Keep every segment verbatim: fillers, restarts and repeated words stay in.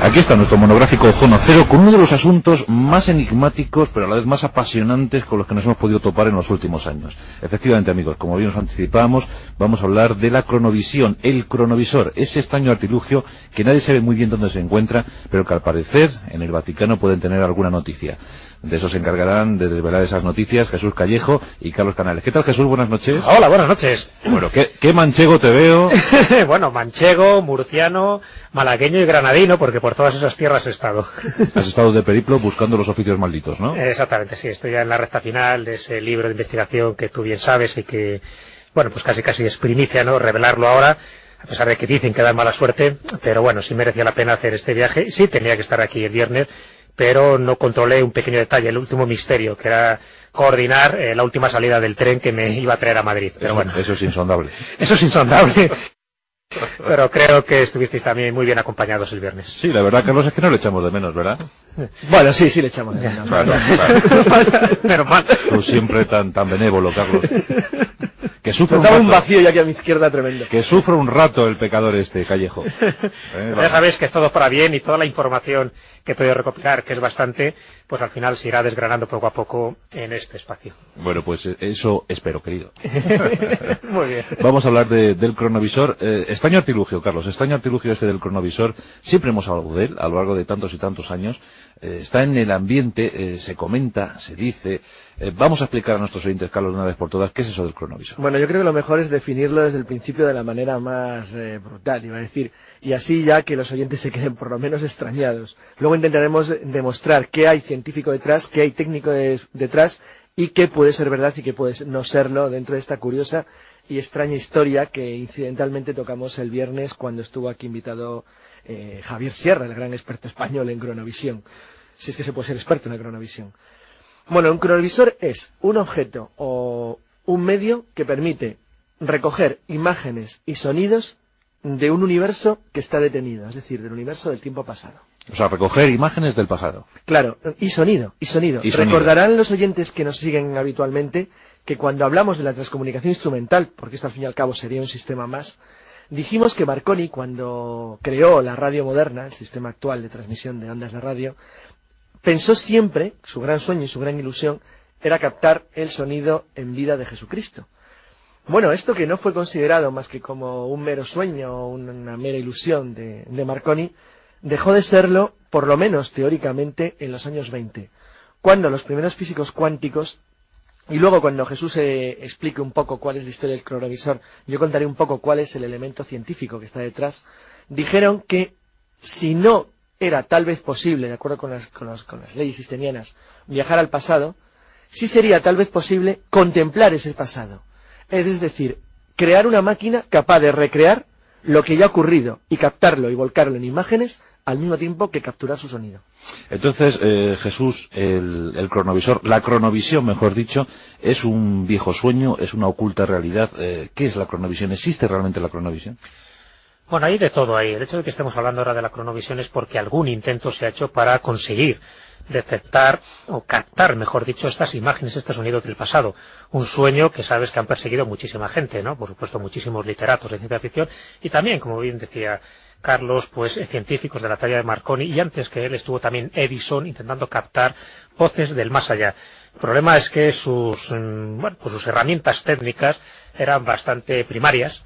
Aquí está nuestro monográfico Ozono Cero con uno de los asuntos más enigmáticos pero a la vez más apasionantes con los que nos hemos podido topar en los últimos años. Efectivamente, amigos, como bien nos anticipábamos, vamos a hablar de la cronovisión, el cronovisor, ese extraño artilugio que nadie sabe muy bien dónde se encuentra, pero que al parecer en el Vaticano pueden tener alguna noticia. De eso se encargarán de desvelar esas noticias Jesús Callejo y Carlos Canales. ¿Qué tal, Jesús? Buenas noches. Hola, buenas noches. Bueno, ¿qué, qué manchego te veo? Bueno, manchego, murciano, malagueño y granadino, porque por todas esas tierras he estado. Has estado de periplo buscando los oficios malditos, ¿no? Exactamente, sí. Estoy ya en la recta final de ese libro de investigación que tú bien sabes y que, bueno, pues casi casi es primicia, ¿no? Revelarlo ahora, a pesar de que dicen que da mala suerte, pero bueno, sí merecía la pena hacer este viaje. Sí tenía que estar aquí el viernes, pero no controlé un pequeño detalle, el último misterio, que era coordinar eh, la última salida del tren que me iba a traer a Madrid. Pero eso, bueno, eso es insondable. Eso es insondable. Pero creo que estuvisteis también muy bien acompañados el viernes. Sí, la verdad, Carlos, es que no le echamos de menos, ¿verdad? Bueno, sí, sí le echamos de menos. Claro, claro. Pero mal. Tú siempre tan, tan benévolo, Carlos. Que sufre un Estaba rato, un vacío ya aquí a mi izquierda tremendo. que sufre un rato el pecador este, Callejo. ¿Eh? Ya sabéis que es todo para bien y toda la información que he podido recopilar, que es bastante, pues al final se irá desgranando poco a poco en este espacio. Bueno, pues eso espero, querido. Muy bien. Vamos a hablar de, del cronovisor. Eh, extraño artilugio, Carlos, extraño artilugio este del cronovisor. Siempre hemos hablado de él a lo largo de tantos y tantos años. Eh, está en el ambiente, eh, se comenta, se dice. Eh, vamos a explicar a nuestros oyentes, Carlos, de una vez por todas, ¿qué es eso del cronovisor? Bueno, yo creo que lo mejor es definirlo desde el principio de la manera más eh, brutal, iba a decir, y así ya que los oyentes se queden por lo menos extrañados. Luego intentaremos demostrar qué hay científico detrás, qué hay técnico de, detrás y qué puede ser verdad y qué puede no serlo dentro de esta curiosa y extraña historia que incidentalmente tocamos el viernes cuando estuvo aquí invitado eh, Javier Sierra, el gran experto español en cronovisión, si es que se puede ser experto en la cronovisión. Bueno, un cronovisor es un objeto o un medio que permite recoger imágenes y sonidos de un universo que está detenido, es decir, del universo del tiempo pasado. O sea, recoger imágenes del pasado. Claro, y sonido, y sonido. Y sonido. Recordarán los oyentes que nos siguen habitualmente que cuando hablamos de la transcomunicación instrumental, porque esto al fin y al cabo sería un sistema más, dijimos que Marconi, cuando creó la radio moderna, el sistema actual de transmisión de ondas de radio, pensó siempre, su gran sueño y su gran ilusión, era captar el sonido en vida de Jesucristo. Bueno, esto que no fue considerado más que como un mero sueño o una mera ilusión de, de Marconi, dejó de serlo, por lo menos teóricamente, en los años veinte, cuando los primeros físicos cuánticos, y luego cuando Jesús eh, explique un poco cuál es la historia del cronovisor, yo contaré un poco cuál es el elemento científico que está detrás, dijeron que si no era tal vez posible, de acuerdo con las, con, los, con las leyes sistenianas, viajar al pasado, sí sería tal vez posible contemplar ese pasado. Es decir, crear una máquina capaz de recrear lo que ya ha ocurrido y captarlo y volcarlo en imágenes al mismo tiempo que capturar su sonido. Entonces, eh, Jesús, el, el cronovisor, la cronovisión, mejor dicho, es un viejo sueño, es una oculta realidad. Eh, ¿Qué es la cronovisión? ¿Existe realmente la cronovisión? Bueno, hay de todo ahí. El hecho de que estemos hablando ahora de la cronovisión es porque algún intento se ha hecho para conseguir detectar o captar, mejor dicho, estas imágenes, estos sonidos del pasado. Un sueño que sabes que han perseguido muchísima gente, ¿no? Por supuesto, muchísimos literatos de ciencia ficción y también, como bien decía Carlos, pues científicos de la talla de Marconi, y antes que él estuvo también Edison intentando captar voces del más allá. El problema es que sus, bueno, pues sus herramientas técnicas eran bastante primarias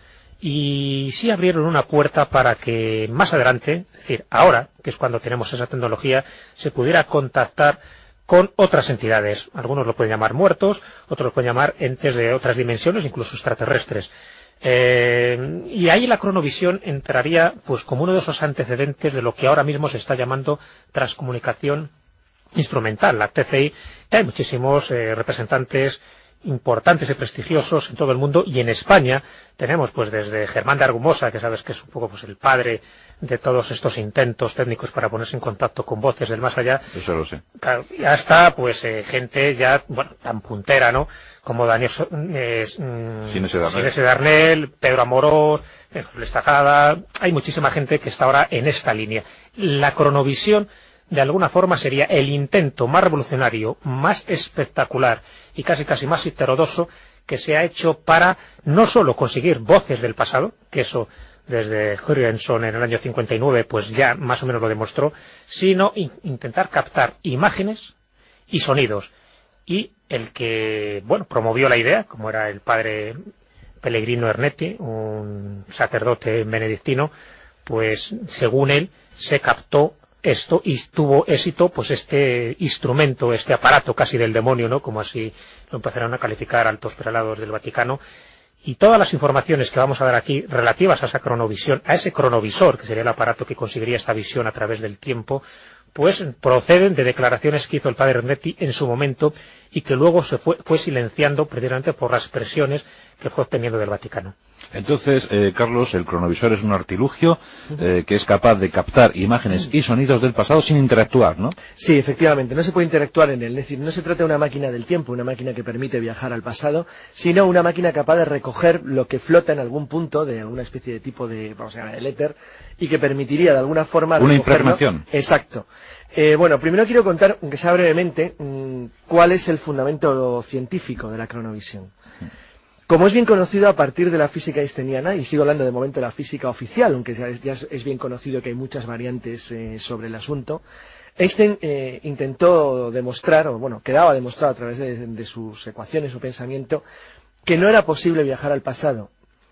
y sí abrieron una puerta para que más adelante, es decir, ahora, que es cuando tenemos esa tecnología, se pudiera contactar con otras entidades. Algunos lo pueden llamar muertos, otros lo pueden llamar entes de otras dimensiones, incluso extraterrestres. Eh, y ahí la cronovisión entraría pues como uno de esos antecedentes de lo que ahora mismo se está llamando transcomunicación instrumental, la T C I, que hay muchísimos eh, representantes importantes y prestigiosos en todo el mundo, y en España tenemos pues desde Germán de Argumosa, que sabes que es un poco pues el padre de todos estos intentos técnicos para ponerse en contacto con voces del más allá. Eso lo sé. Claro, y hasta pues eh, gente ya, bueno, tan puntera, ¿no? Como Daniel eh, Ginés Darnell. Darnell, Pedro Amorós, Lestajada. Hay muchísima gente que está ahora en esta línea. La cronovisión, de alguna forma, sería el intento más revolucionario, más espectacular y casi casi más heterodoxo que se ha hecho para no solo conseguir voces del pasado, que eso desde Jürgensen en el año cincuenta y nueve, pues ya más o menos lo demostró, sino in- intentar captar imágenes y sonidos. Y el que, bueno, promovió la idea, como era el padre Pellegrino Ernetti, un sacerdote benedictino, pues según él se captó esto y tuvo éxito, pues este instrumento, este aparato casi del demonio, ¿no? Como así lo empezaron a calificar altos prelados del Vaticano. Y todas las informaciones que vamos a dar aquí relativas a esa cronovisión, a ese cronovisor, que sería el aparato que conseguiría esta visión a través del tiempo, pues proceden de declaraciones que hizo el padre Ernetti en su momento y que luego se fue, fue silenciando precisamente por las presiones que fue obteniendo del Vaticano. Entonces, eh, Carlos, el cronovisor es un artilugio eh, que es capaz de captar imágenes y sonidos del pasado sin interactuar, ¿no? Sí, efectivamente, no se puede interactuar en él, es decir, no se trata de una máquina del tiempo, una máquina que permite viajar al pasado, sino una máquina capaz de recoger lo que flota en algún punto de alguna especie de tipo de, vamos a llamar, el éter, y que permitiría de alguna forma Una recogerlo. impregnación. Exacto. Eh, bueno, primero quiero contar, aunque sea brevemente, mmm, cuál es el fundamento científico de la cronovisión. Como es bien conocido a partir de la física einsteiniana, y sigo hablando de momento de la física oficial, aunque ya, ya es bien conocido que hay muchas variantes eh, sobre el asunto, Einstein eh, intentó demostrar, o bueno, quedaba demostrado a través de, de sus ecuaciones, su pensamiento, que no era posible viajar al pasado,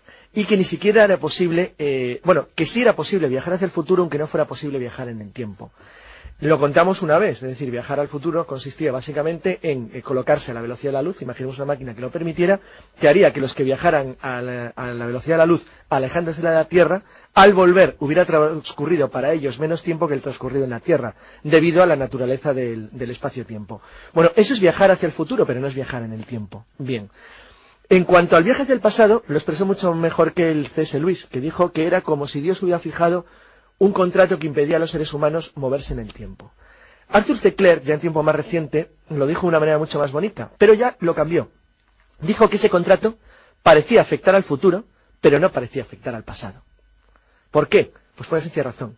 y que ni siquiera era posible, eh, bueno, que sí era posible viajar hacia el futuro, aunque no fuera posible viajar en el tiempo. Lo contamos una vez, es decir, viajar al futuro consistía básicamente en eh, colocarse a la velocidad de la luz, imaginemos una máquina que lo permitiera, que haría que los que viajaran a la, a la velocidad de la luz, alejándose de la Tierra, al volver hubiera transcurrido para ellos menos tiempo que el transcurrido en la Tierra, debido a la naturaleza del, del espacio-tiempo. Bueno, eso es viajar hacia el futuro, pero no es viajar en el tiempo. Bien. En cuanto al viaje hacia el pasado, lo expresó mucho mejor que el C S Lewis, que dijo que era como si Dios hubiera fijado un contrato que impedía a los seres humanos moverse en el tiempo. Arthur C. Clarke, ya en tiempo más reciente, lo dijo de una manera mucho más bonita, pero ya lo cambió. Dijo que ese contrato parecía afectar al futuro, pero no parecía afectar al pasado. ¿Por qué? Pues por una sencilla razón.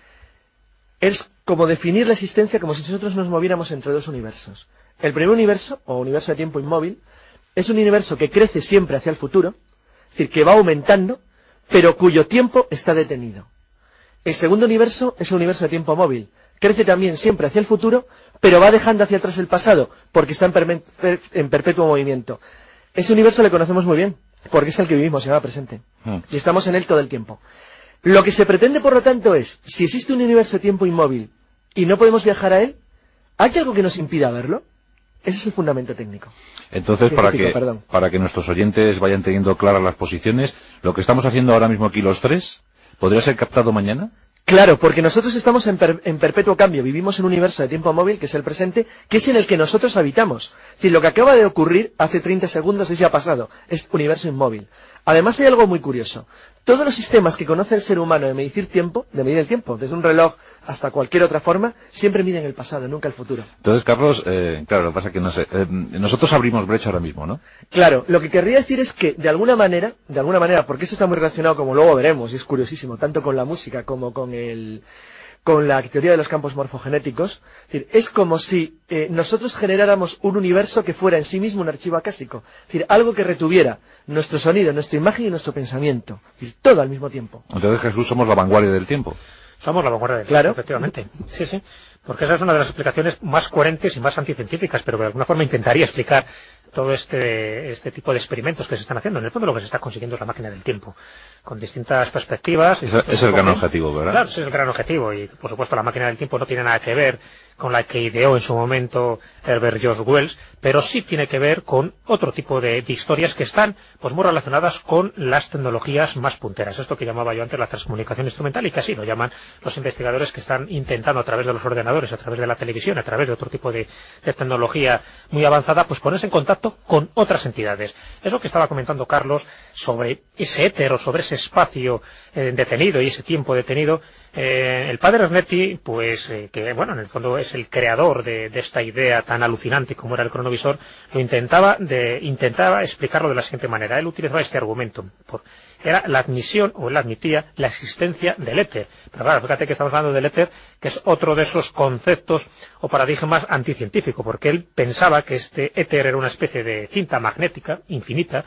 Es como definir la existencia como si nosotros nos moviéramos entre dos universos. El primer universo, o universo de tiempo inmóvil, es un universo que crece siempre hacia el futuro, es decir, que va aumentando, pero cuyo tiempo está detenido. El segundo universo es un universo de tiempo móvil. Crece también siempre hacia el futuro, pero va dejando hacia atrás el pasado, porque está en, en perpetuo movimiento. Ese universo le conocemos muy bien, porque es el que vivimos, se llama presente. Mm. Y estamos en él todo el tiempo. Lo que se pretende, por lo tanto, es, si existe un universo de tiempo inmóvil y no podemos viajar a él, ¿hay algo que nos impida verlo? Ese es el fundamento técnico. Entonces, para que, para que nuestros oyentes vayan teniendo claras las posiciones, lo que estamos haciendo ahora mismo aquí los tres, ¿podría ser captado mañana? Claro, porque nosotros estamos en, per, en perpetuo cambio, vivimos en un universo de tiempo móvil, que es el presente, que es en el que nosotros habitamos. Es decir, lo que acaba de ocurrir hace treinta segundos es ya pasado, es universo inmóvil. Además hay algo muy curioso. Todos los sistemas que conoce el ser humano de medir tiempo, de medir el tiempo, desde un reloj hasta cualquier otra forma, siempre miden el pasado, nunca el futuro. Entonces, Carlos, eh, claro, lo que pasa es que no sé, eh, nosotros abrimos brecha ahora mismo, ¿no? Claro, lo que querría decir es que, de alguna manera, de alguna manera, porque eso está muy relacionado, como luego veremos, y es curiosísimo, tanto con la música como con el... con la teoría de los campos morfogenéticos, es decir, es como si eh, nosotros generáramos un universo que fuera en sí mismo un archivo acásico, es decir, algo que retuviera nuestro sonido, nuestra imagen y nuestro pensamiento, es decir, todo al mismo tiempo. Entonces, Jesús, somos la vanguardia del tiempo. Somos la vanguardia del claro. tiempo, efectivamente. Sí, sí, porque esa es una de las explicaciones más coherentes y más anticientíficas, pero que de alguna forma intentaría explicar todo este, este tipo de experimentos que se están haciendo. En el fondo lo que se está consiguiendo es la máquina del tiempo, con distintas perspectivas. Es, es el gran objetivo, ¿verdad? Claro, ese es el gran objetivo, y por supuesto la máquina del tiempo no tiene nada que ver con la que ideó en su momento Herbert George Wells, pero sí tiene que ver con otro tipo de, de historias que están pues muy relacionadas con las tecnologías más punteras. Esto que llamaba yo antes la transcomunicación instrumental, y que así lo llaman los investigadores que están intentando a través de los ordenadores, a través de la televisión, a través de otro tipo de, de tecnología muy avanzada, pues ponerse en contacto con otras entidades. Eso que estaba comentando Carlos sobre ese éter o sobre ese espacio eh, detenido y ese tiempo detenido, eh, el padre Ernetti, pues eh, que bueno, en el fondo es el creador de, de esta idea tan alucinante como era el cronovisor, lo intentaba de, intentaba explicarlo de la siguiente manera. Él utilizaba este argumento. Por, era la admisión, o él admitía, la existencia del éter. Pero claro, fíjate que estamos hablando del éter, que es otro de esos conceptos o paradigmas anticientíficos, porque él pensaba que este éter era una especie de cinta magnética infinita,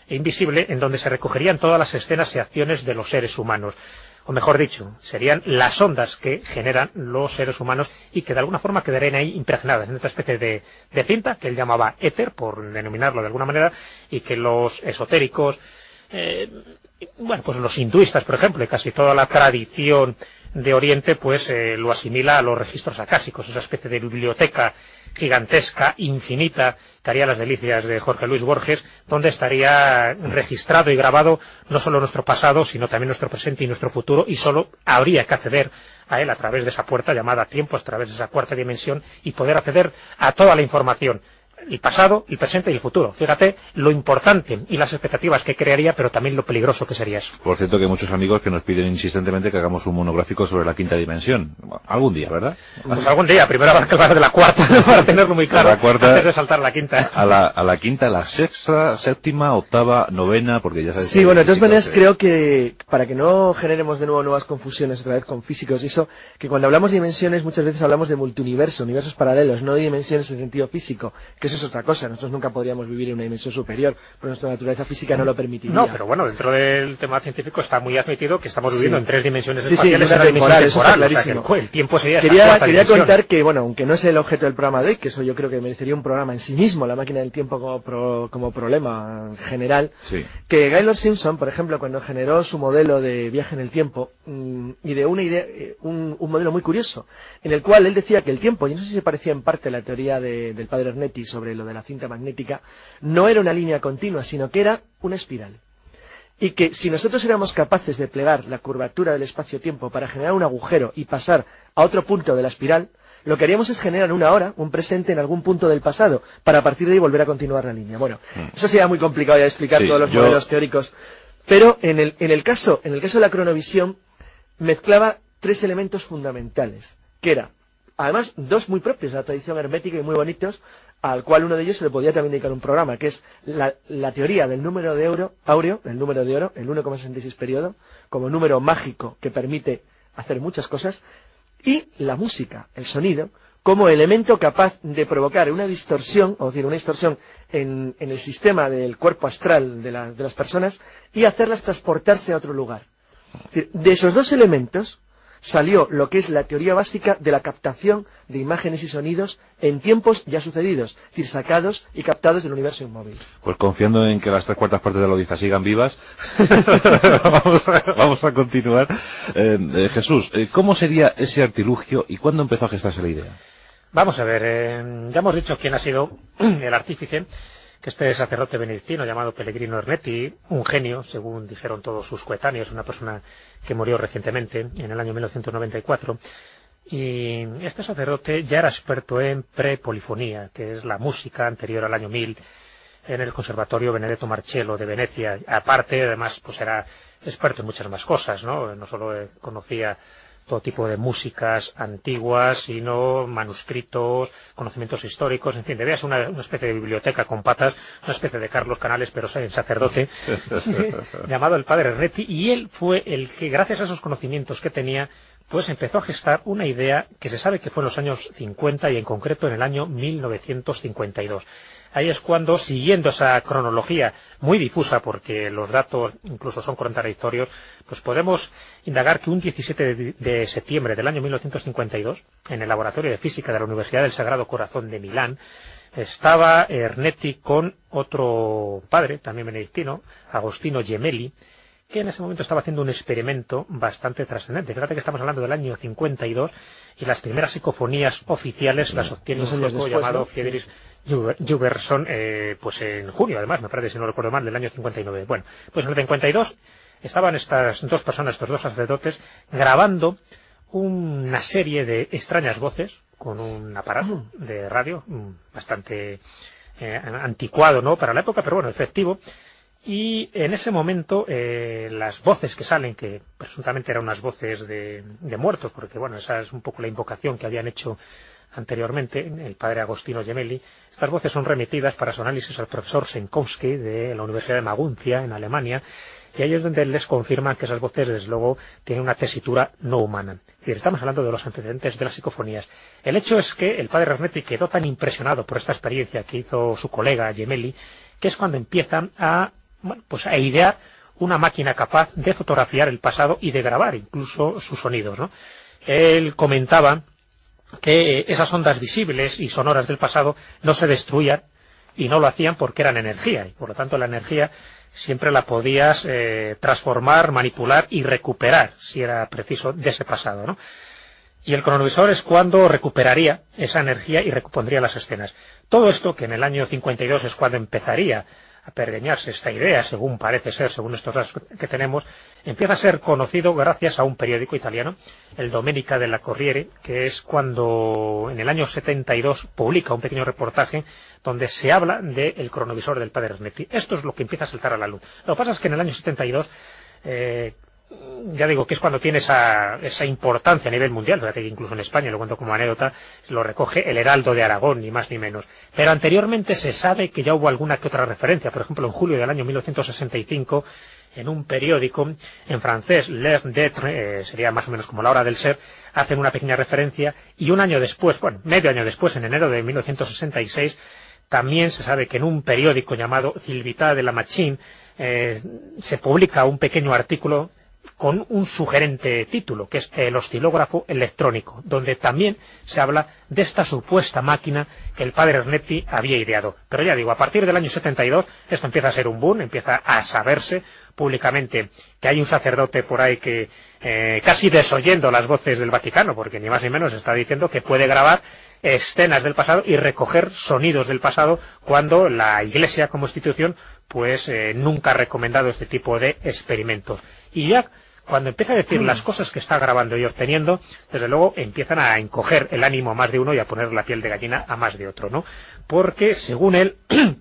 e invisible en donde se recogerían todas las escenas y acciones de los seres humanos. O mejor dicho, serían las ondas que generan los seres humanos y que de alguna forma quedarían ahí impregnadas en esta especie de, de cinta que él llamaba éter, por denominarlo de alguna manera, y que los esotéricos, eh, bueno, pues los hinduistas, por ejemplo, y casi toda la tradición de Oriente, pues eh, lo asimila a los registros acásicos, esa especie de biblioteca gigantesca, infinita, que haría las delicias de Jorge Luis Borges, donde estaría registrado y grabado no solo nuestro pasado, sino también nuestro presente y nuestro futuro, y solo habría que acceder a él a través de esa puerta llamada tiempo, a través de esa cuarta dimensión, y poder acceder a toda la información, el pasado, el presente y el futuro. Fíjate lo importante y las expectativas que crearía, pero también lo peligroso que sería eso. Por cierto, que hay muchos amigos que nos piden insistentemente que hagamos un monográfico sobre la quinta dimensión. Algún día, ¿verdad? Pues algún día. Primero habrá que hablar de la cuarta, para tenerlo muy claro, la cuarta, antes de saltar la quinta. A la, a la quinta, la sexta, séptima, octava, novena, porque ya sabes... Sí, bueno, de todas maneras creo que, para que no generemos de nuevo nuevas confusiones otra vez con físicos y eso, que cuando hablamos de dimensiones muchas veces hablamos de multiuniverso, universos paralelos, no de dimensiones en sentido físico, que eso es otra cosa. Nosotros nunca podríamos vivir en una dimensión superior, porque nuestra naturaleza física no lo permitiría. No, pero bueno, dentro del tema científico está muy admitido que estamos viviendo sí. en tres dimensiones sí, espaciales, sí, en una temporal, dimensión temporal, o sea, que el, el tiempo sería Quería, esa quería dimensión. contar que, bueno, aunque no es el objeto del programa de hoy, que eso yo creo que merecería un programa en sí mismo, la máquina del tiempo como, pro, como problema general, sí. que Gaylord Simpson, por ejemplo, cuando generó su modelo de viaje en el tiempo, mmm, ideó una idea, un, un modelo muy curioso, en el cual él decía que el tiempo, y no sé si se parecía en parte a la teoría de, del padre Ernetti sobre lo de la cinta magnética, no era una línea continua, sino que era una espiral. Y que si nosotros éramos capaces de plegar la curvatura del espacio-tiempo para generar un agujero y pasar a otro punto de la espiral, lo que haríamos es generar una hora, un presente en algún punto del pasado, para a partir de ahí volver a continuar la línea. Bueno, mm. eso sería muy complicado ya de explicar sí, todos los yo... modelos teóricos, pero en el, en el caso, en el caso de la cronovisión, mezclaba tres elementos fundamentales, que era, además, dos muy propios de la tradición hermética y muy bonitos, al cual uno de ellos se le podía también dedicar un programa, que es la, la teoría del número de oro, áureo, el número de oro, el uno coma sesenta y seis periodo, como número mágico que permite hacer muchas cosas, y la música, el sonido, como elemento capaz de provocar una distorsión, o decir, una distorsión en, en el sistema del cuerpo astral de, la, de las personas, y hacerlas transportarse a otro lugar. Es decir, de esos dos elementos salió lo que es la teoría básica de la captación de imágenes y sonidos en tiempos ya sucedidos, es decir, sacados y captados del universo inmóvil. Pues confiando en que las tres cuartas partes de la Odisea sigan vivas, vamos, a, vamos a continuar. Eh, eh, Jesús, eh, ¿cómo sería ese artilugio y cuándo empezó a gestarse la idea? Vamos a ver, eh, ya hemos dicho quién ha sido el artífice, que este sacerdote benedictino llamado Pellegrino Ernetti, un genio, según dijeron todos sus coetáneos, una persona que murió recientemente, en el año mil novecientos noventa y cuatro, y este sacerdote ya era experto en prepolifonía, que es la música anterior al año mil, en el Conservatorio Benedetto Marcello de Venecia. Aparte, además, pues era experto en muchas más cosas, ¿no? No solo conocía todo tipo de músicas antiguas, sino manuscritos, conocimientos históricos, en fin, debía ser una, una especie de biblioteca con patas, una especie de Carlos Canales, pero en sacerdote, llamado el padre Ernetti, y él fue el que, gracias a esos conocimientos que tenía, pues empezó a gestar una idea que se sabe que fue en los años cincuenta y en concreto en el año mil novecientos cincuenta y dos. Ahí es cuando, siguiendo esa cronología muy difusa, porque los datos incluso son contradictorios, pues podemos indagar que un diecisiete de septiembre del año mil novecientos cincuenta y dos, en el Laboratorio de Física de la Universidad del Sagrado Corazón de Milán, estaba Ernetti con otro padre, también benedictino, Agostino Gemelli, que en ese momento estaba haciendo un experimento bastante trascendente. Fíjate que estamos hablando del año cincuenta y dos y las primeras psicofonías oficiales las obtiene un sueco llamado ¿no? Friedrich Jurgenson, eh, pues en junio, además, me parece, si no recuerdo mal, del año cincuenta y nueve. Bueno, pues en el cincuenta y dos estaban estas dos personas, estos dos sacerdotes, grabando una serie de extrañas voces con un aparato de radio bastante eh, anticuado, ¿no?, para la época, pero bueno, efectivo. Y en ese momento eh, las voces que salen, que presuntamente eran unas voces de, de muertos, porque bueno, esa es un poco la invocación que habían hecho anteriormente el padre Agostino Gemelli, estas voces son remitidas para su análisis al profesor Senkowski de la Universidad de Maguncia en Alemania, y ahí es donde les confirman que esas voces desde luego tienen una tesitura no humana. Es decir, estamos hablando de los antecedentes de las psicofonías. El hecho es que el padre Ernetti quedó tan impresionado por esta experiencia que hizo su colega Gemelli, que es cuando empiezan a bueno, pues a idear una máquina capaz de fotografiar el pasado y de grabar incluso sus sonidos, ¿no? Él comentaba que esas ondas visibles y sonoras del pasado no se destruían y no lo hacían porque eran energía, y por lo tanto la energía siempre la podías eh, transformar, manipular y recuperar, si era preciso, de ese pasado, ¿no? Y el cronovisor es cuando recuperaría esa energía y recompondría las escenas. Todo esto, que en el año cincuenta y dos es cuando empezaría a pergeñarse esta idea, según parece ser, según estos datos que tenemos, empieza a ser conocido gracias a un periódico italiano, el Domenica della Corriere, que es cuando en el año setenta y dos publica un pequeño reportaje donde se habla del cronovisor del padre Ernetti. Esto es lo que empieza a saltar a la luz. Lo que pasa es que en el año setenta y dos, eh, ya digo que es cuando tiene esa, esa importancia a nivel mundial, fíjate que incluso en España, lo cuento como anécdota, lo recoge el Heraldo de Aragón, ni más ni menos. Pero anteriormente se sabe que ya hubo alguna que otra referencia. Por ejemplo, en julio del año mil novecientos sesenta y cinco, en un periódico en francés, L'Heure d'être, eh, sería más o menos como la hora del ser, hacen una pequeña referencia, y un año después, bueno, medio año después, en enero de mil novecientos sesenta y seis, también se sabe que en un periódico llamado Civiltà de la Machine eh, se publica un pequeño artículo con un sugerente título, que es el oscilógrafo electrónico, donde también se habla de esta supuesta máquina que el padre Ernetti había ideado. Pero ya digo, a partir del año setenta y dos, esto empieza a ser un boom, empieza a saberse públicamente que hay un sacerdote por ahí que, eh, casi desoyendo las voces del Vaticano, porque ni más ni menos está diciendo que puede grabar escenas del pasado y recoger sonidos del pasado, cuando la Iglesia como institución pues eh, nunca ha recomendado este tipo de experimentos. Y ya cuando empieza a decir las cosas que está grabando y obteniendo, desde luego empiezan a encoger el ánimo a más de uno y a poner la piel de gallina a más de otro, ¿no? Porque, según él,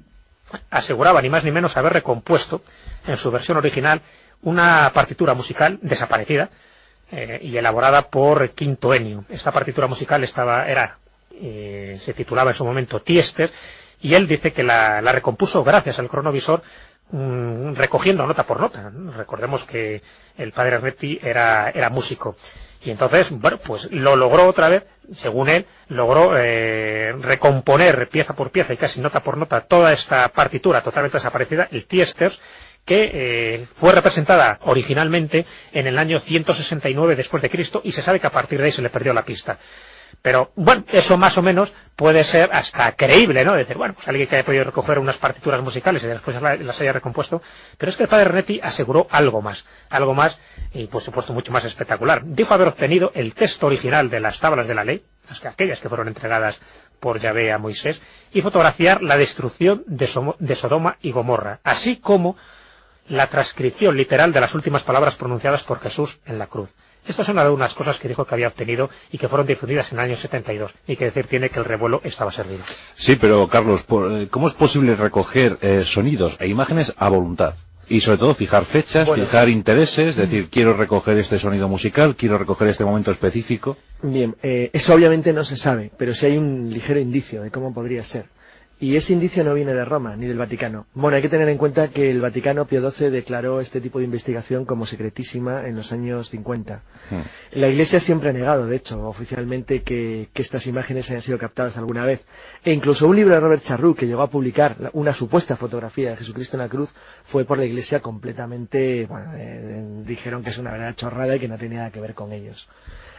aseguraba ni más ni menos haber recompuesto en su versión original una partitura musical desaparecida eh, y elaborada por Quinto Ennio. Esta partitura musical estaba, era, eh, se titulaba en su momento Tiester, y él dice que la, la recompuso gracias al cronovisor, mmm, recogiendo nota por nota. Recordemos que el padre Ernetti era, era músico. Y entonces, bueno, pues lo logró otra vez, según él, logró eh, recomponer pieza por pieza y casi nota por nota toda esta partitura totalmente desaparecida, el Tiesters, que eh, fue representada originalmente en el año ciento sesenta y nueve después de Cristo, y se sabe que a partir de ahí se le perdió la pista. Pero, bueno, eso más o menos puede ser hasta creíble, ¿no? Decir, bueno, pues alguien que haya podido recoger unas partituras musicales y después las haya recompuesto. Pero es que el padre Ernetti aseguró algo más, algo más, y por supuesto mucho más espectacular. Dijo haber obtenido el texto original de las tablas de la ley, aquellas que fueron entregadas por Yahvé a Moisés, y fotografiar la destrucción de, Som de Sodoma y Gomorra, así como la transcripción literal de las últimas palabras pronunciadas por Jesús en la cruz. Estas son algunas de unas cosas que dijo que había obtenido y que fueron difundidas en el año setenta y dos, y que decir tiene que el revuelo estaba servido. Sí, pero Carlos, ¿cómo es posible recoger eh, sonidos e imágenes a voluntad? Y sobre todo fijar fechas, bueno, fijar intereses, es decir, quiero recoger este sonido musical, quiero recoger este momento específico. Bien, eh, eso obviamente no se sabe, pero sí hay un ligero indicio de cómo podría ser. Y ese indicio no viene de Roma, ni del Vaticano. Bueno, hay que tener en cuenta que el Vaticano, Pío doce, declaró este tipo de investigación como secretísima en los años cincuenta. Hmm. La Iglesia siempre ha negado, de hecho, oficialmente, que, que estas imágenes hayan sido captadas alguna vez. E incluso un libro de Robert Charroux, que llegó a publicar una supuesta fotografía de Jesucristo en la cruz, fue por la Iglesia completamente, bueno, eh, dijeron que es una verdad chorrada y que no tenía nada que ver con ellos.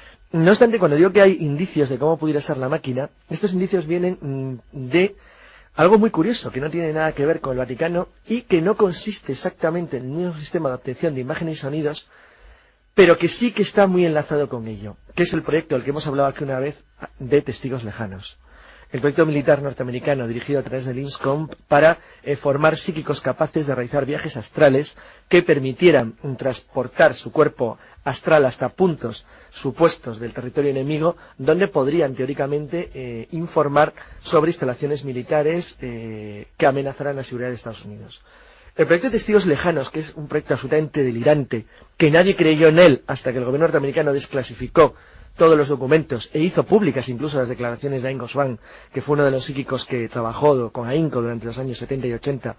No obstante, cuando digo que hay indicios de cómo pudiera ser la máquina, estos indicios vienen mmm, de algo muy curioso, que no tiene nada que ver con el Vaticano y que no consiste exactamente en el mismo sistema de obtención de imágenes y sonidos, pero que sí que está muy enlazado con ello, que es el proyecto del que hemos hablado aquí una vez de Testigos Lejanos. El proyecto militar norteamericano dirigido a través del INSCOM para eh, formar psíquicos capaces de realizar viajes astrales que permitieran um, transportar su cuerpo astral hasta puntos supuestos del territorio enemigo, donde podrían teóricamente eh, informar sobre instalaciones militares eh, que amenazaran la seguridad de Estados Unidos. El proyecto de Testigos Lejanos, que es un proyecto absolutamente delirante, que nadie creyó en él hasta que el gobierno norteamericano desclasificó todos los documentos e hizo públicas incluso las declaraciones de Ain Goswami, que fue uno de los psíquicos que trabajó con AINCO durante los años setenta y ochenta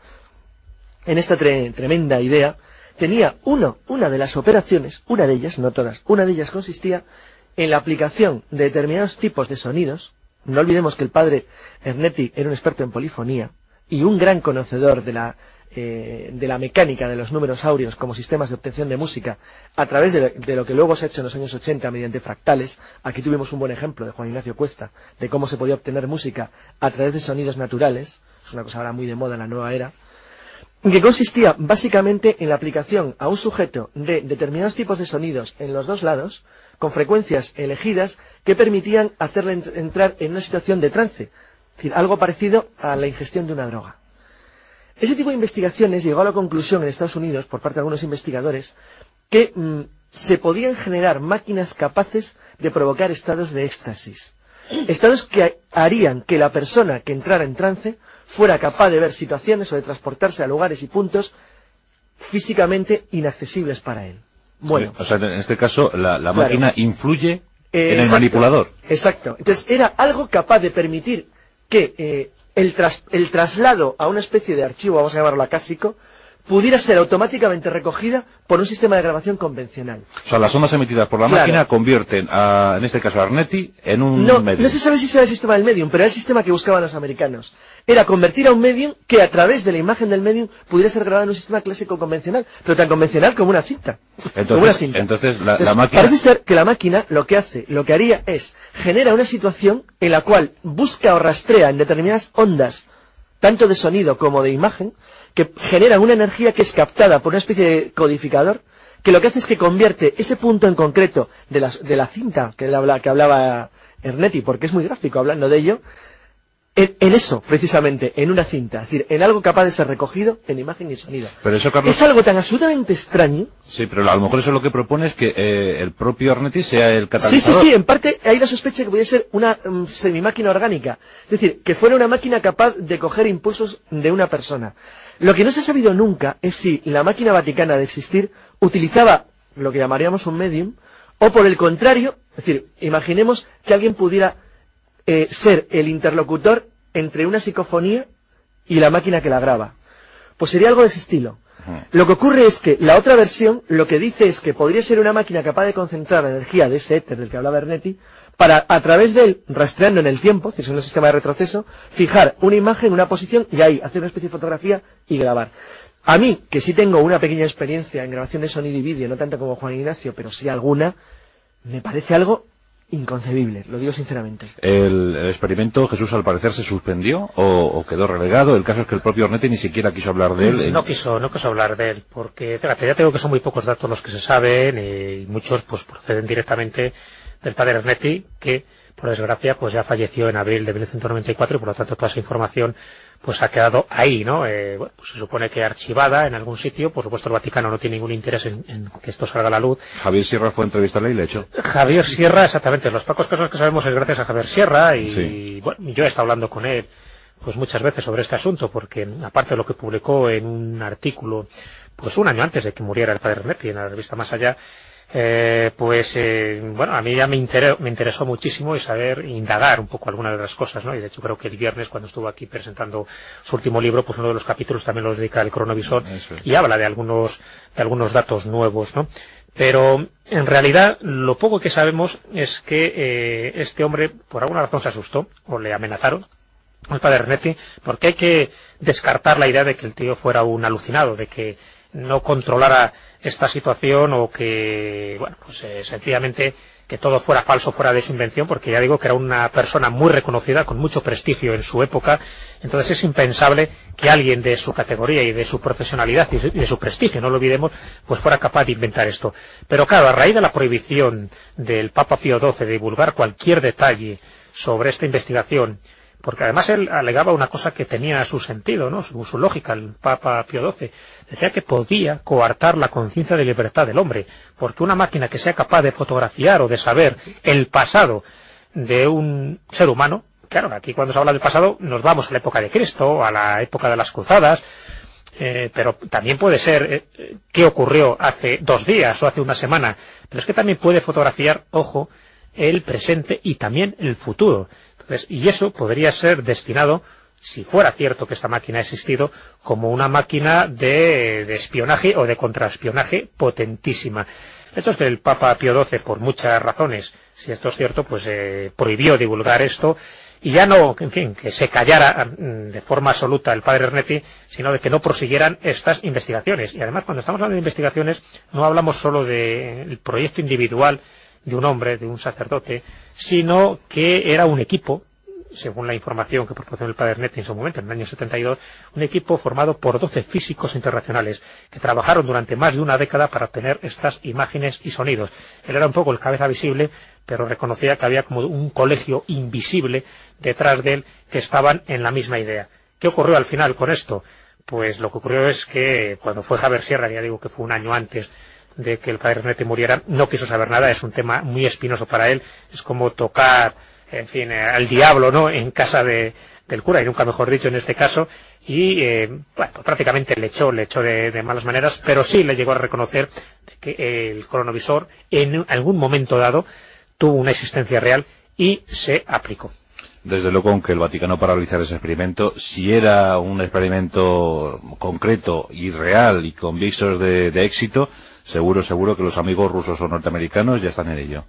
en esta tre tremenda idea, tenía uno, una de las operaciones, una de ellas, no todas, una de ellas consistía en la aplicación de determinados tipos de sonidos. No olvidemos que el padre Ernetti era un experto en polifonía y un gran conocedor de la eh, de la mecánica de los números áureos como sistemas de obtención de música a través de lo, de lo que luego se ha hecho en los años ochenta mediante fractales. Aquí tuvimos un buen ejemplo de Juan Ignacio Cuesta, de cómo se podía obtener música a través de sonidos naturales, es una cosa ahora muy de moda en la nueva era, que consistía básicamente en la aplicación a un sujeto de determinados tipos de sonidos en los dos lados, con frecuencias elegidas que permitían hacerle ent- entrar en una situación de trance, es decir, algo parecido a la ingestión de una droga. Ese tipo de investigaciones llegó a la conclusión en Estados Unidos, por parte de algunos investigadores, que mmm, se podían generar máquinas capaces de provocar estados de éxtasis, estados que harían que la persona que entrara en trance fuera capaz de ver situaciones o de transportarse a lugares y puntos físicamente inaccesibles para él. Bueno, sí, o sea, en este caso la, la claro. máquina influye eh, en el exacto, manipulador. Exacto. Entonces era algo capaz de permitir que eh, el, tras, el traslado a una especie de archivo, vamos a llamarlo acásico, pudiera ser automáticamente recogida por un sistema de grabación convencional. O sea, las ondas emitidas por la Claro. máquina convierten, a, en este caso a Arnetti, en un No, medium. no se sabe si será el sistema del medium, pero era el sistema que buscaban los americanos. Era convertir a un medium que a través de la imagen del medium pudiera ser grabado en un sistema clásico convencional, pero tan convencional como una cinta. Entonces, como una cinta. entonces, la, Entonces, la máquina... parece ser que la máquina lo que hace, lo que haría es, genera una situación en la cual busca o rastrea en determinadas ondas, tanto de sonido como de imagen, que generan una energía que es captada por una especie de codificador, que lo que hace es que convierte ese punto en concreto de la, de la cinta que, habla, que hablaba Ernetti, porque es muy gráfico hablando de ello, en, en eso, precisamente, en una cinta, es decir, en algo capaz de ser recogido en imagen y sonido. Pero eso, Carlos... Es algo tan absolutamente extraño. Sí, pero a lo mejor eso lo que propone es que eh, el propio Arnetti sea el Sí, catalizador. sí, sí, en parte hay la sospecha que pudiera ser una um, semimáquina orgánica, es decir, que fuera una máquina capaz de coger impulsos de una persona. Lo que no se ha sabido nunca es si la máquina vaticana de existir utilizaba lo que llamaríamos un medium, o por el contrario, es decir, imaginemos que alguien pudiera eh, ser el interlocutor entre una psicofonía y la máquina que la graba. Pues sería algo de ese estilo. Uh-huh. Lo que ocurre es que la otra versión lo que dice es que podría ser una máquina capaz de concentrar la energía de ese éter del que hablaba Ernetti, para, a través de él, rastreando en el tiempo, es decir, es un sistema de retroceso, fijar una imagen, una posición, y ahí hacer una especie de fotografía y grabar. A mí, que sí tengo una pequeña experiencia en grabación de sonido y vídeo, no tanto como Juan Ignacio, pero sí alguna, me parece algo inconcebible, lo digo sinceramente. El, el experimento, Jesús, al parecer se suspendió o, o quedó relegado. El caso es que el propio Arnetti ni siquiera quiso hablar de él. No quiso, no quiso hablar de él, porque fíjate, ya tengo que son muy pocos datos los que se saben y muchos pues proceden directamente del padre Ernetti, que por desgracia pues ya falleció en abril de mil novecientos noventa y cuatro y por lo tanto toda esa información pues ha quedado ahí, ¿no? Eh, bueno, pues se supone que archivada en algún sitio. Por supuesto el Vaticano no tiene ningún interés en, en que esto salga a la luz. Javier Sierra fue a entrevistarle y le echó. Javier Sierra, exactamente, los pocos casos que sabemos es gracias a Javier Sierra y, sí. bueno, yo he estado hablando con él pues muchas veces sobre este asunto, porque aparte de lo que publicó en un artículo pues un año antes de que muriera el padre Ernetti en la revista Más Allá, Eh, pues eh, bueno, a mí ya me, inter me interesó muchísimo y saber indagar un poco algunas de las cosas, ¿no? Y de hecho creo que el viernes cuando estuvo aquí presentando su último libro, pues uno de los capítulos también lo dedica al cronovisor y habla de algunos de algunos datos nuevos, ¿no? Pero en realidad lo poco que sabemos es que eh, este hombre por alguna razón se asustó o le amenazaron al padre Ernetti, porque hay que descartar la idea de que el tío fuera un alucinado, de que no controlara esta situación o que, bueno, pues eh, sencillamente que todo fuera falso, fuera de su invención, porque ya digo que era una persona muy reconocida, con mucho prestigio en su época. Entonces es impensable que alguien de su categoría y de su profesionalidad y de su prestigio, no lo olvidemos, pues fuera capaz de inventar esto. Pero claro, a raíz de la prohibición del Papa Pío doce de divulgar cualquier detalle sobre esta investigación, porque además él alegaba una cosa que tenía su sentido, ¿no? Su, su lógica, el Papa Pío doce. Decía que podía coartar la conciencia de libertad del hombre, porque una máquina que sea capaz de fotografiar o de saber el pasado de un ser humano, claro, aquí cuando se habla del pasado nos vamos a la época de Cristo, a la época de las cruzadas, eh, pero también puede ser eh, qué ocurrió hace dos días o hace una semana, pero es que también puede fotografiar, ojo, el presente y también el futuro. Y eso podría ser destinado, si fuera cierto que esta máquina ha existido, como una máquina de, de espionaje o de contraespionaje potentísima. Esto es que el Papa Pío doce, por muchas razones, si esto es cierto, pues eh, prohibió divulgar esto y ya no, en fin, que se callara de forma absoluta el padre Ernetti, sino de que no prosiguieran estas investigaciones. Y además, cuando estamos hablando de investigaciones, no hablamos solo del proyecto individual de un hombre, de un sacerdote, sino que era un equipo, según la información que proporcionó el padre Ernetti en su momento, en el año setenta y dos, un equipo formado por doce físicos internacionales que trabajaron durante más de una década para obtener estas imágenes y sonidos. Él era un poco el cabeza visible, pero reconocía que había como un colegio invisible detrás de él que estaban en la misma idea. ¿Qué ocurrió al final con esto? Pues lo que ocurrió es que cuando fue Javier Sierra, ya digo que fue un año antes de que el padre Ernetti muriera, no quiso saber nada, es un tema muy espinoso para él, es como tocar, en fin, eh, al diablo, ¿no?, en casa de, del cura, y nunca mejor dicho en este caso, y eh, bueno, prácticamente le echó, le echó de, de malas maneras, pero sí le llegó a reconocer que el cronovisor en algún momento dado tuvo una existencia real y se aplicó. Desde luego, aunque el Vaticano para realizar ese experimento, si era un experimento concreto y real y con visos de, de éxito, seguro, seguro que los amigos rusos o norteamericanos ya están en ello.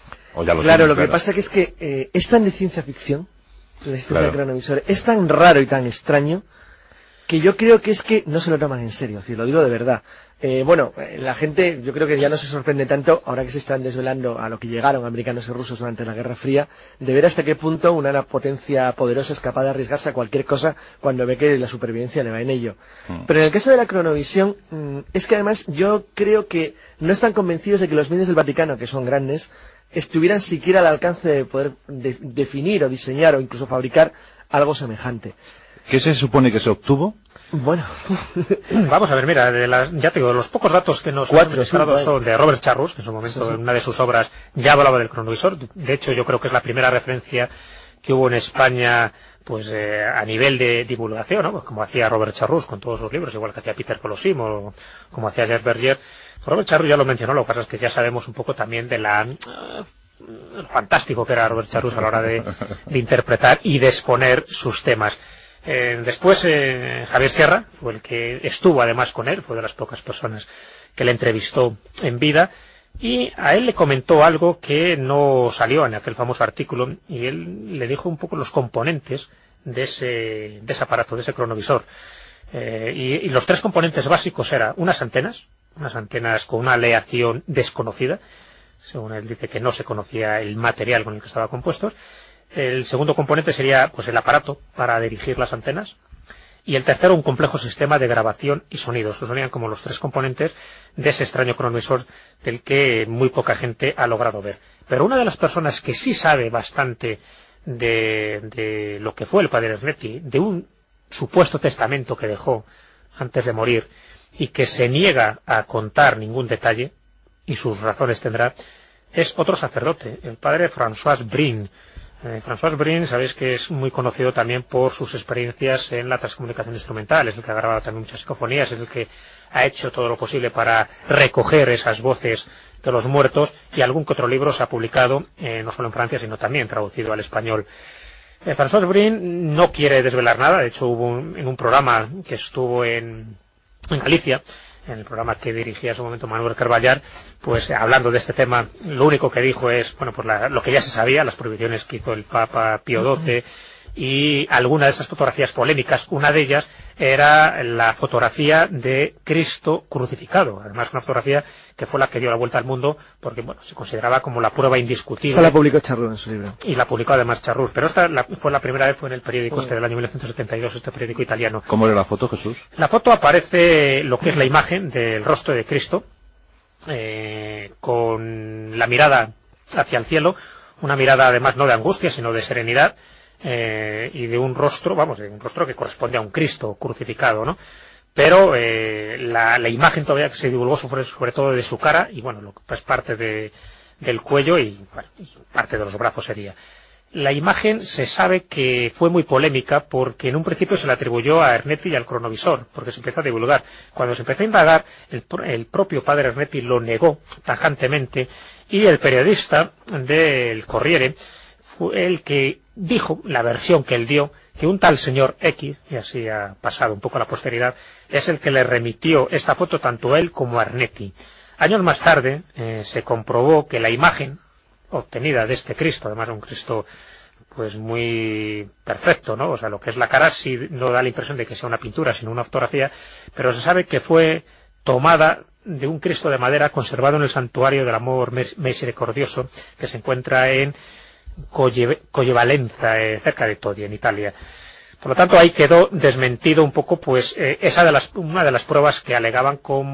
O ya lo claro, tienen, lo claro. que pasa que es que eh, es tan de ciencia ficción, la existencia Claro. del cronovisor, es tan raro y tan extraño, que yo creo que es que no se lo toman en serio, si lo digo de verdad. Eh, bueno, eh, la gente, yo creo que ya no se sorprende tanto, ahora que se están desvelando a lo que llegaron americanos y rusos durante la Guerra Fría, de ver hasta qué punto una potencia poderosa es capaz de arriesgarse a cualquier cosa cuando ve que la supervivencia le va en ello. Mm. Pero en el caso de la cronovisión, mm, es que además yo creo que no están convencidos de que los medios del Vaticano, que son grandes, estuvieran siquiera al alcance de poder de, definir o diseñar o incluso fabricar algo semejante. ¿Qué se supone que se obtuvo? Bueno, vamos a ver, mira, de las, ya te digo, los pocos datos que nos Cuatro, han mostrado sí, son de Robert Charrus, que en su momento sí. en una de sus obras ya hablaba del cronovisor. De hecho, yo creo que es la primera referencia que hubo en España, pues eh, a nivel de divulgación, ¿no? Pues como hacía Robert Charrus con todos sus libros, igual que hacía Peter Colosimo, o como hacía Jeff Berger. Robert Charrus ya lo mencionó, lo que pasa es que ya sabemos un poco también de la uh, fantástico que era Robert Charrus a la hora de, de interpretar y de exponer sus temas. Eh, después eh, Javier Sierra fue el que estuvo además con él, fue de las pocas personas que le entrevistó en vida, y a él le comentó algo que no salió en aquel famoso artículo, y él le dijo un poco los componentes de ese, de ese aparato, de ese cronovisor. Eh, y, y los tres componentes básicos eran unas antenas, unas antenas con una aleación desconocida, según él dice que no se conocía el material con el que estaba compuesto. El segundo componente sería pues el aparato para dirigir las antenas, y el tercero un complejo sistema de grabación y sonido. Esos serían como los tres componentes de ese extraño cronovisor del que muy poca gente ha logrado ver. Pero una de las personas que sí sabe bastante de, de lo que fue el padre Ernetti, de un supuesto testamento que dejó antes de morir y que se niega a contar ningún detalle, y sus razones tendrá, es otro sacerdote, el padre François Brin. Eh, François Brin, sabéis que es muy conocido también por sus experiencias en la transcomunicación instrumental, es el que ha grabado también muchas psicofonías, es el que ha hecho todo lo posible para recoger esas voces de los muertos, y algún que otro libro se ha publicado, eh, no solo en Francia, sino también traducido al español. Eh, François Brin no quiere desvelar nada, de hecho hubo un, en un programa que estuvo en, en Galicia, en el programa que dirigía en su momento Manuel Carballar, pues hablando de este tema, lo único que dijo es, bueno, pues la, lo que ya se sabía, las prohibiciones que hizo el Papa Pío doce, y alguna de esas fotografías polémicas. Una de ellas era la fotografía de Cristo crucificado, además una fotografía que fue la que dio la vuelta al mundo, porque bueno, se consideraba como la prueba indiscutible. Esa la publicó Charrús en su libro. Y la publicó además Charrús, pero esta la, fue la primera vez, fue en el periódico oh. este del año mil novecientos setenta y dos, este periódico italiano. ¿Cómo era la foto, Jesús? La foto aparece lo que es la imagen del rostro de Cristo, eh, con la mirada hacia el cielo, una mirada además no de angustia, sino de serenidad, Eh, y de un rostro, vamos, de un rostro que corresponde a un Cristo crucificado, ¿no? Pero eh, la, la imagen todavía que se divulgó sobre, sobre todo de su cara, y bueno, lo que es parte de, del cuello y bueno, parte de los brazos sería. La imagen se sabe que fue muy polémica porque en un principio se le atribuyó a Ernetti y al cronovisor, porque se empezó a divulgar. Cuando se empezó a indagar, el, el propio padre Ernetti lo negó tajantemente, y el periodista del Corriere fue el que dijo, la versión que él dio, que un tal señor X, y así ha pasado un poco a la posteridad, es el que le remitió esta foto tanto a él como a Ernetti. Años más tarde eh, se comprobó que la imagen obtenida de este Cristo, además de un Cristo pues muy perfecto, ¿no? O sea, lo que es la cara sí no da la impresión de que sea una pintura, sino una fotografía, pero se sabe que fue tomada de un Cristo de madera conservado en el Santuario del Amor Misericordioso, que se encuentra en Collevalenza, eh, cerca de Todi, en Italia. Por lo tanto, ahí quedó desmentido un poco, pues, eh, esa de las, una de las pruebas que alegaban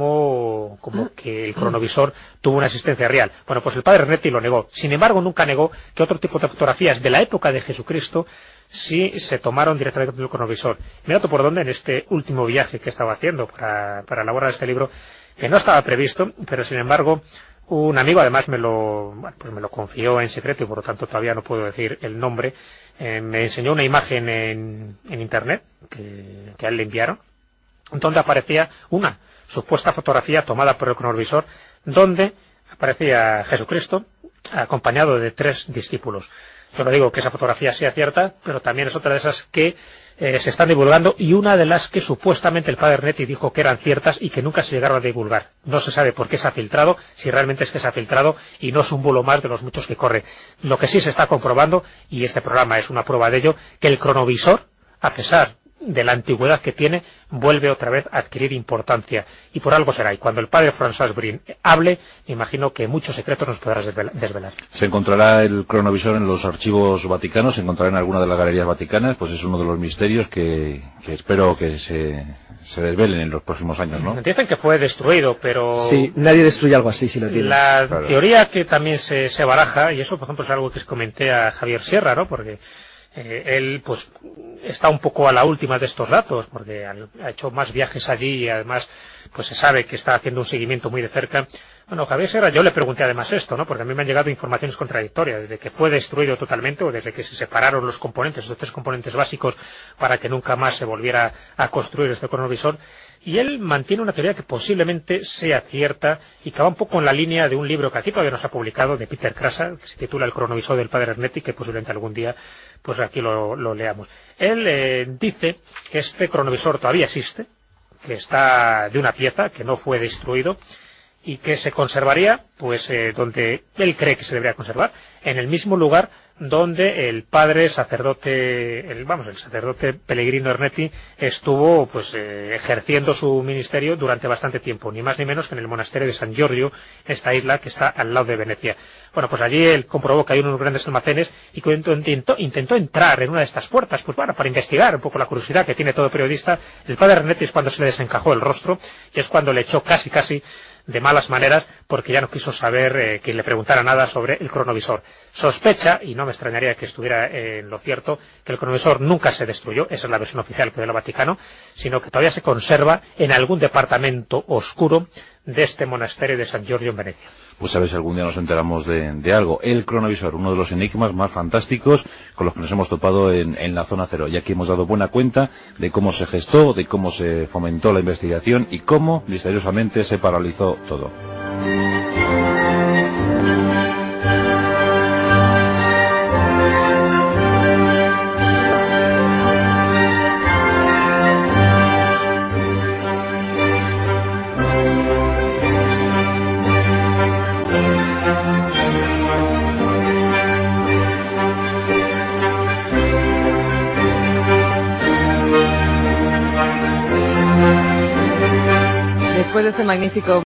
como, como que el cronovisor tuvo una existencia real. Bueno, pues el padre Ernetti lo negó. Sin embargo, nunca negó que otro tipo de fotografías de la época de Jesucristo sí se tomaron directamente del cronovisor. Mira tú por dónde, en este último viaje que estaba haciendo para, para elaborar este libro, que no estaba previsto, pero sin embargo, un amigo además me lo, bueno, pues me lo confió en secreto y por lo tanto todavía no puedo decir el nombre. Eh, me enseñó una imagen en, en internet que, que a él le enviaron, donde aparecía una supuesta fotografía tomada por el cronovisor, donde aparecía Jesucristo acompañado de tres discípulos. Yo no digo que esa fotografía sea cierta, pero también es otra de esas que eh, se están divulgando, y una de las que supuestamente el padre Ernetti dijo que eran ciertas y que nunca se llegaron a divulgar. No se sabe por qué se ha filtrado, si realmente es que se ha filtrado y no es un bulo más de los muchos que corre. Lo que sí se está comprobando, y este programa es una prueba de ello, que el cronovisor, a pesar de la antigüedad que tiene, vuelve otra vez a adquirir importancia, y por algo será. Y cuando el padre François Brin hable, me imagino que muchos secretos nos podrás desvelar. Se encontrará el cronovisor en los archivos vaticanos, se encontrará en alguna de las galerías vaticanas, pues es uno de los misterios que, que espero que se, se desvelen en los próximos años, ¿no? Dicen que fue destruido, pero... Sí, nadie destruye algo así si lo tiene. La claro. teoría que también se, se baraja, y eso por ejemplo es algo que comenté a Javier Sierra, ¿no? Porque Eh, él pues está un poco a la última de estos datos, porque ha hecho más viajes allí y además pues se sabe que está haciendo un seguimiento muy de cerca. Bueno, Javier Serra, yo le pregunté además esto, ¿no? Porque a mí me han llegado informaciones contradictorias, desde que fue destruido totalmente o desde que se separaron los componentes, los tres componentes básicos, para que nunca más se volviera a construir este cronovisor. Y él mantiene una teoría que posiblemente sea cierta y que va un poco en la línea de un libro que aquí todavía no se ha publicado, de Peter Krasa, que se titula El cronovisor del padre Ernetti, que posiblemente algún día pues aquí lo, lo leamos. Él eh, dice que este cronovisor todavía existe, que está de una pieza, que no fue destruido, y que se conservaría, pues, eh, donde él cree que se debería conservar, en el mismo lugar donde el padre sacerdote, el, vamos, el sacerdote Pellegrino Ernetti estuvo, pues, eh, ejerciendo su ministerio durante bastante tiempo, ni más ni menos que en el monasterio de San Giorgio, esta isla que está al lado de Venecia. Bueno, pues allí él comprobó que hay unos grandes almacenes y que intentó, intentó entrar en una de estas puertas, pues bueno, para investigar un poco la curiosidad que tiene todo periodista. El padre Ernetti es cuando se le desencajó el rostro y es cuando le echó casi casi de malas maneras, porque ya no quiso saber eh, que le preguntara nada sobre el cronovisor. Sospecha, y no me extrañaría que estuviera eh, en lo cierto, que el cronovisor nunca se destruyó, esa es la versión oficial que da el Vaticano, sino que todavía se conserva en algún departamento oscuro de este monasterio de San Giorgio en Venecia. Pues a ver si algún día nos enteramos de, de algo. El cronovisor, uno de los enigmas más fantásticos con los que nos hemos topado en, en la zona cero. Y aquí hemos dado buena cuenta de cómo se gestó, de cómo se fomentó la investigación y cómo misteriosamente se paralizó todo. Después de este magnífico